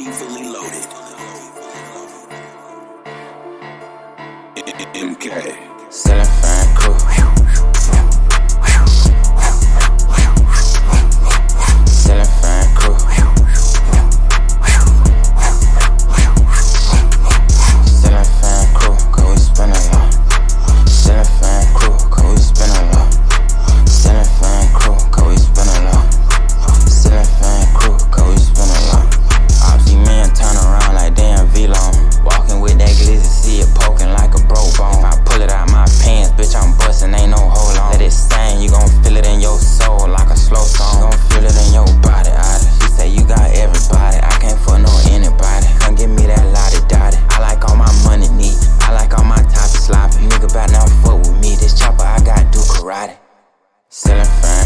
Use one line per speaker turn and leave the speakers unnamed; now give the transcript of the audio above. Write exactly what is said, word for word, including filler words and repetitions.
Fully loaded. M K.
Selling fine crew. Selling fine crew. Selling fine crew, cause we spin a lot. Selling fine crew, cause we spin a lot. Selling fine crew, cause we spin a lot. Selling fine crew, cause we spin a lot. Opsy man turn around like damn V-Long. Walking with that glizzy, see it poking like a broke bone. If I pull it out my pants, bitch, I'm bustin', ain't no hold on. Let it sting, you gon' feel it in your soul like a slow song. You gon' feel it in your body, out. She say you got everybody, I can't fuck no anybody. Come give me that lottie dottie. I like all my money neat, I like all my tops sloppy. Nigga bout now fuck with me, this chopper I got do karate. Selling fine.